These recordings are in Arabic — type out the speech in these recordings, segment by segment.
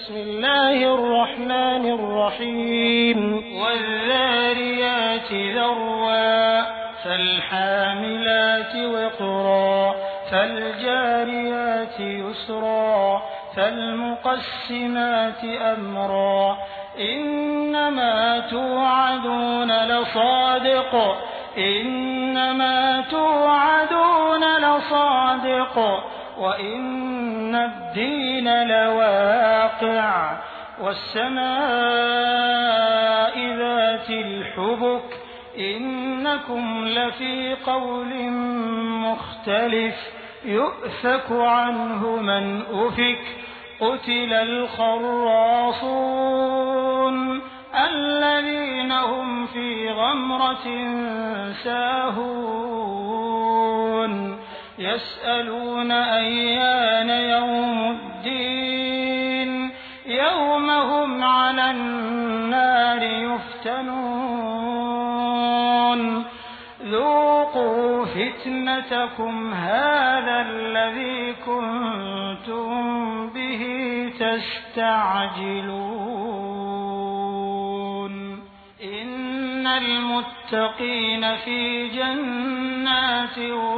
بسم الله الرحمن الرحيم والذاريات ذروا فالحاملات وقرا فالجاريات يسرا فالمقسمات أمرا إنما توعدون لصادق وإن الدين لواقع والسماء ذات الحبك إنكم لفي قول مختلف يؤفك عنه من أفك قتل الخراصون الذين هم في غمرة ساهون يسألون أيان يوم الدين يوم هم على النار يفتنون ذوقوا فتنتكم هذا الذي كنتم به تستعجلون إن المتقين في جنات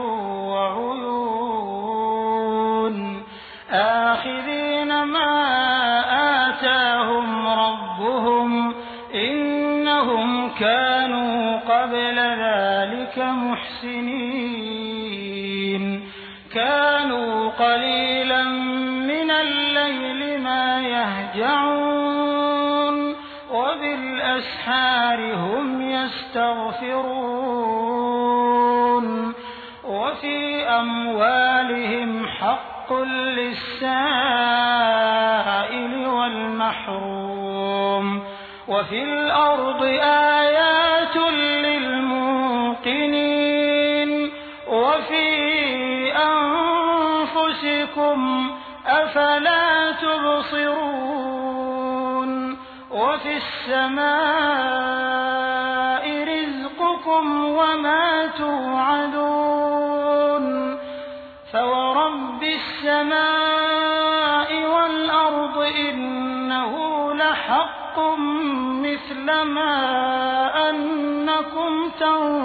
وعيون آخذين ما آتاهم ربهم إنهم كانوا قبل ذلك محسنين كانوا قليلا من الليل ما يهجعون وبالأسحار هم يستغفرون وفي أموالهم حق للسائل والمحروم وفي الأرض آيات للموقنين وفي أنفسكم أفلا تبصرون وفي السماء رزقكم وما توعدون فورب السماء والأرض إنه لحق مثل ما أنكم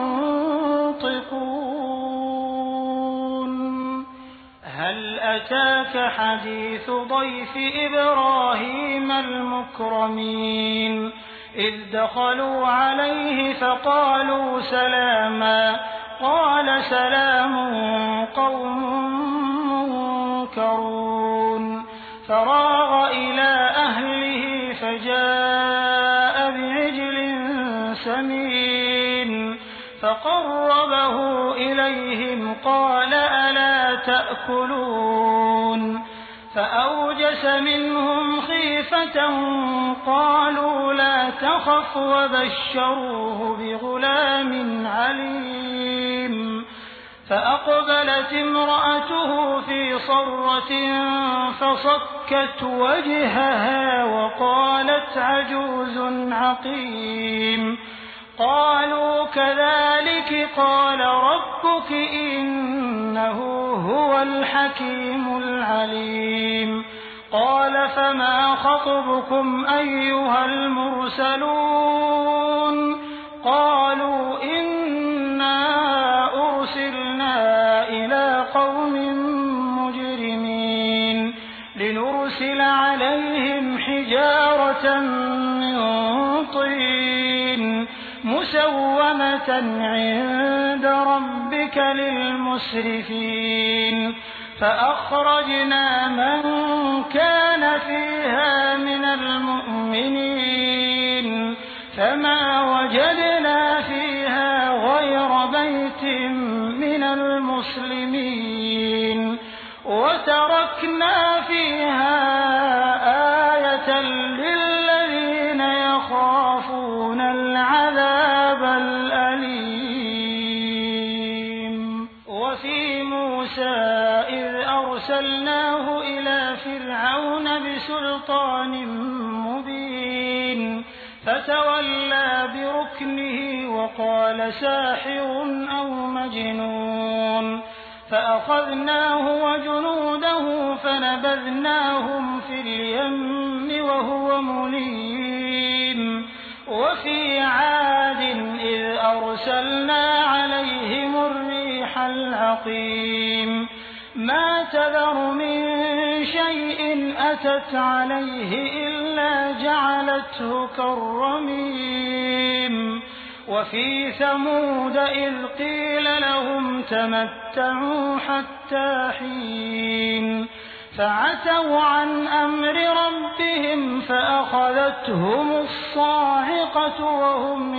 تنطقون هل أتاك حديث ضيف إبراهيم المكرمين إذ دخلوا عليه فقالوا سلاما قال سلام قوم منكرون فراغ إلى أهله فجاء بعجل سمين فقربه إليهم قال ألا تأكلون فأوجس منهم خيفة قالوا لا تخف وبشروه بغلام عليم فأقبلت امرأته في صرة فصكت وجهها وقالت عجوز عقيم قالوا كذلك قال ربك إنه هو الحكيم العليم قال فما خطبكم أيها المرسلون قالوا إنا أرسلنا إلى قوم مجرمين لنرسل عليهم حجارة من طين مسومة عند ربك للمسرفين فأخرجنا من كان فيها من المؤمنين فما وجدنا فيها غير بيت من المسلمين وتركنا فيها آية للذين يخافون العذاب الأليم وفي موسى إذ أرسلناه إلى فرعون بسلطان مبين فتولى بركنه وقال ساحر أو مجنون فأخذناه وجنوده فنبذناهم في اليم وفي عاد إذ أرسلنا عليهم الريح العقيم ما تذر من شيء أتت عليه إلا جعلته كالرميم وفي ثمود إذ قيل لهم تمتعوا حتى حين فعتوا عن أمر ربهم فأخذتهم الصاعقة وهم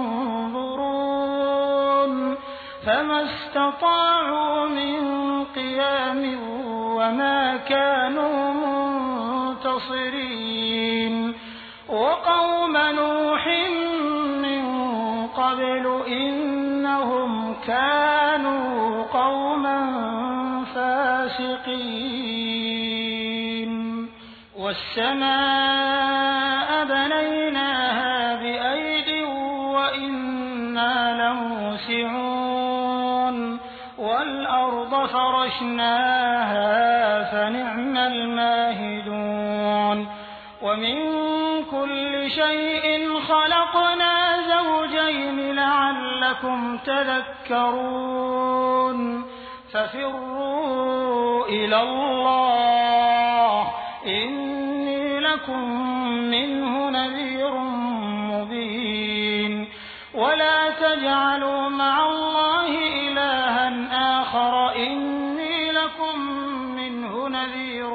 ينظرون فما استطاعوا من قيام وما كانوا منتصرين وقوم نوح من قبل إنهم كانوا قوما فاسقين والسماء بنيناها بأيد وإنا لموسعون والأرض فرشناها فنعم الماهدون ومن كل شيء خلقنا زوجين لعلكم تذكرون ففروا إلى الله إني لكم منه نذير مبين ولا تجعلوا مع الله إلها آخر إني لكم منه نذير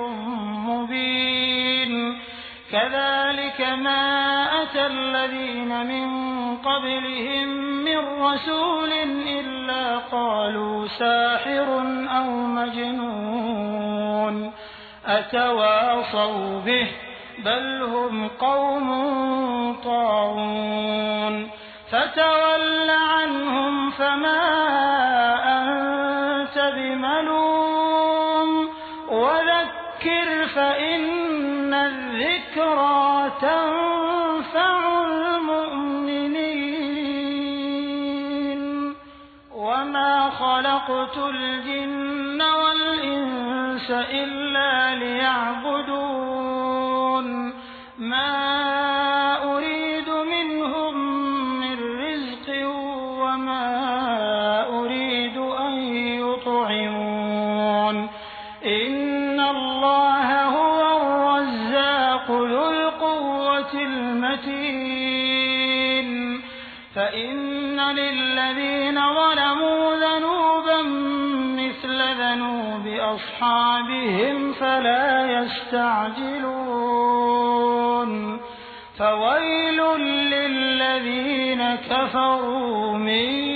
مبين كذلك ما أتى الذين من قبلهم من رسول إلا قالوا ساحر أو مجنون أتواصوا به بل هم قوم طاغون فتول عنهم فما أنت بملوم وذكر فإن الذكرى تنفع المؤمنين وما خلقت الجن والإنس إلا ليعبدون ما أريد منهم من رزق وما أريد أن يطعمون إن الله هو الرزاق ذو القوة المتين فإن للذين ظلموا ذنوبا مثل ذنوب أصحابهم فلا يستعجلون فويل للذين كفروا من